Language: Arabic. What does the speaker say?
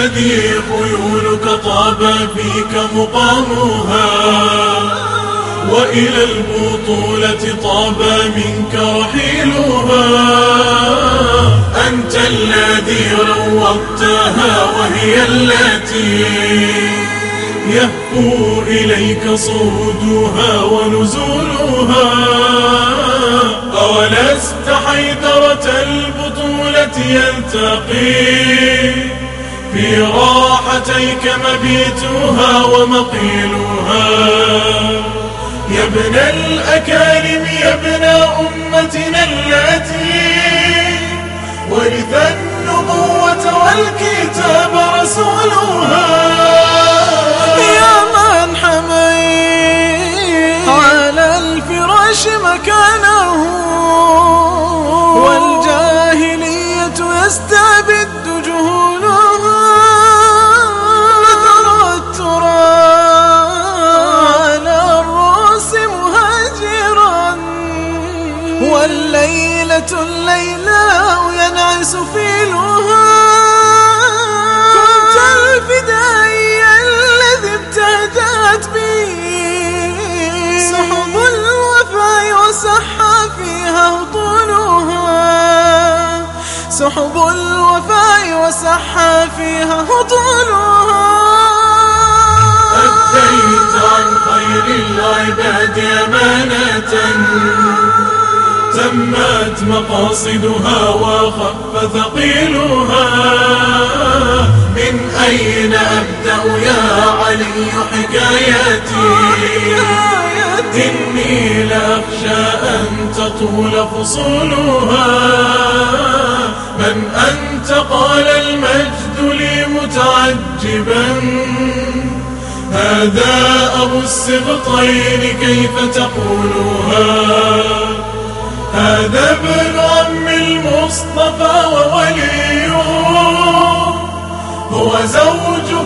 الذي خيولك طاب فيك مقامها، وإلى البطولة طاب منك رحيلها. أنت الذي روضتها وهي التي يهفو إليك صعودها ونزولها. أولست حيدرة البطولة يلتقي في راحتيك مبيتها ومقيلها. يا ابن الأكارم يا ابن أمتنا التي ورث النبوة والكتاب رسولها. يا من حميت على الفراش مكانه، والجاهلية يستبد جهولها. نثر التراب على الرؤوس مهاجرا، والليلة الليلاء ينعس فيلها. كنت الفدائي الذي ابتهجت به سحب الوفاء وسحى فيها هطولها. سحب الوفاء وسحى فيها هطولها. أديت عن خير العباد أمانة تمت مقاصدها وخف ثقيلها. من أين أبدأ يا علي حكايتي؟ إني لأخشى أن تطول فصولها. من أنت؟ قال المجد لي متعجبا. هذا أبو السبطين كيف تقولها؟ هذا ابن عم المصطفى ووليه، هو زوجك